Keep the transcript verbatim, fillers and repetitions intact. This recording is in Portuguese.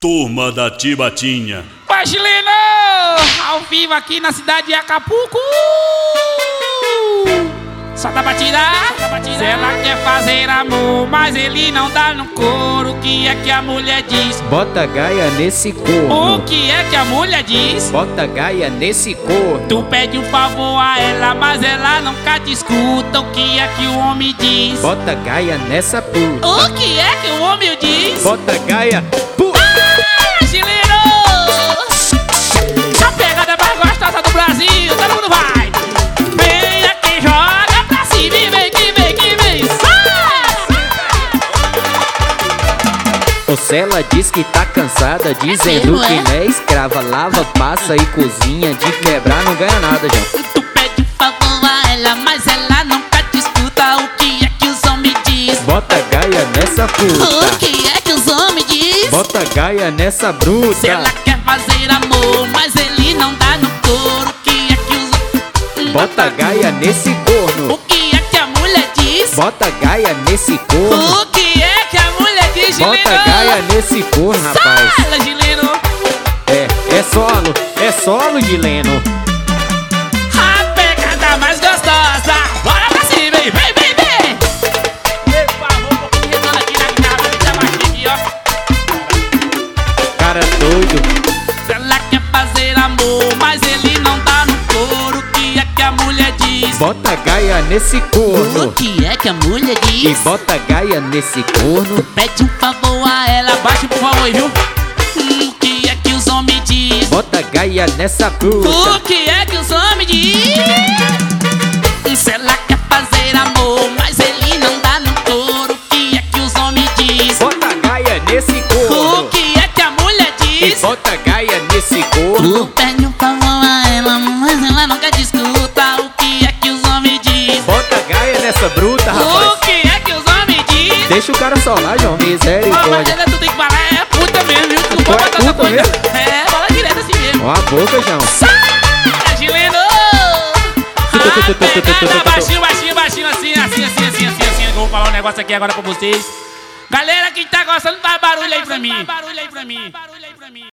Turma da Tibatinha. Pagileno, ao vivo aqui na cidade de Acapulco. Só dá pra tirar, se ela quer fazer amor, mas ele não dá no couro. O que é que a mulher diz? Bota gaia nesse corno. O que é que a mulher diz? Bota gaia nesse corno. Tu pede um favor a ela, mas ela nunca te escuta. O que é que o homem diz? Bota gaia nessa puta. O que é que o homem diz? Bota gaia puta. Ah, Gileno! A pegada mais gostosa do Brasil, todo mundo vai! Vem aqui, joga pra cima e vem que vem que vem! Ou ela diz que tá cansada, dizendo mesmo, que é? não é escrava, lava, passa e cozinha, de quebrar não ganha nada, João. Tu pede um favor a ela, mas ela nunca te escuta. O que é que os homens diz? Bota gaia nessa O puta. que é que os homens diz? Bota gaia nessa bruta. Se ela quer fazer amor, mas ele não dá no couro. O que é que os... Bota gaia nesse corno. O que é que a mulher diz? Bota gaia nesse corno. O que é que a mulher diz, Gileno? Bota gaia nesse corno, rapaz. Fala, Gileno! É, é solo, é solo, Gileno. A pegada mais gostosa! Bora pra cima, vem, vem, vem, vem! Por favor, um pouquinho redondo aqui na guitarra, me dá mais aqui, ó. Cara doido. Ela quer fazer amor, mas ele não dá no couro. O que é que a mulher diz? Bota gaia nesse O corno. que é que a mulher E diz? bota gaia nesse corno. Pede um favor a ela, baixa por favor, viu? Hum, O que é que os homens diz? Bota gaia nessa O puta. que é que os homens diz? Se ela quer fazer amor, mas ele não dá no couro. O que é que os homens diz? Bota gaia nesse O corno. que é que a mulher E diz? bota gaia nesse Tu corno. pede um favor a ela, mas ela nunca te escuta. O que é que os homens diz? Bota gaia nessa bruta, O rapaz. que é que os homens diz? Deixa o cara solar, João. Ó, mas Misericórdia. ela tu tem que falar, é puta mesmo, viu? Tu não Tu pode é botar essa puta coisa. mesmo? É, fala direto assim mesmo. Ó a boca, João. Sai, Gileno! Ah, pegada baixinho, baixinho, baixinho, assim, assim, assim, assim, assim, assim. Eu vou falar um negócio aqui agora com vocês. Galera que tá gostando, faz barulho aí pra mim. Barulho aí pra mim.